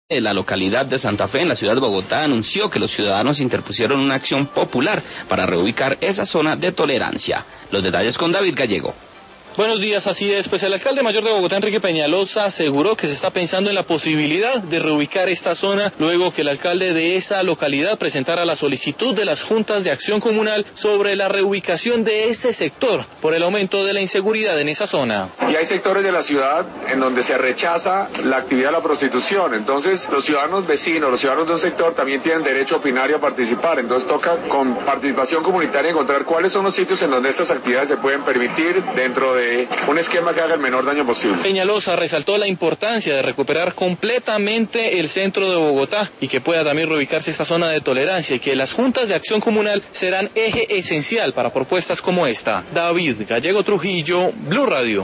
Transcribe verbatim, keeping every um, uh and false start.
de la localidad de Santa Fe, en la ciudad de Bogotá, anunció que los ciudadanos interpusieron una acción popular para reubicar esa zona de tolerancia. Los detalles con David Gallego. Buenos días, así es. Pues el alcalde mayor de Bogotá, Enrique Peñalosa, aseguró que se está pensando en la posibilidad de reubicar esta zona luego que el alcalde de esa localidad presentara la solicitud de las juntas de acción comunal sobre la reubicación de ese sector por el aumento de la inseguridad en esa zona. Y hay sectores de la ciudad en donde se rechaza la actividad de la prostitución, entonces los ciudadanos vecinos, los ciudadanos de un sector también tienen derecho a opinar y a participar, entonces toca con participación comunitaria encontrar cuáles son los sitios en donde estas actividades se pueden permitir dentro de un esquema que haga el menor daño posible. Peñalosa resaltó la importancia de recuperar completamente el centro de Bogotá y que pueda también reubicarse esta zona de tolerancia y que las juntas de acción comunal serán eje esencial para propuestas como esta. David Gallego Trujillo, Blue Radio.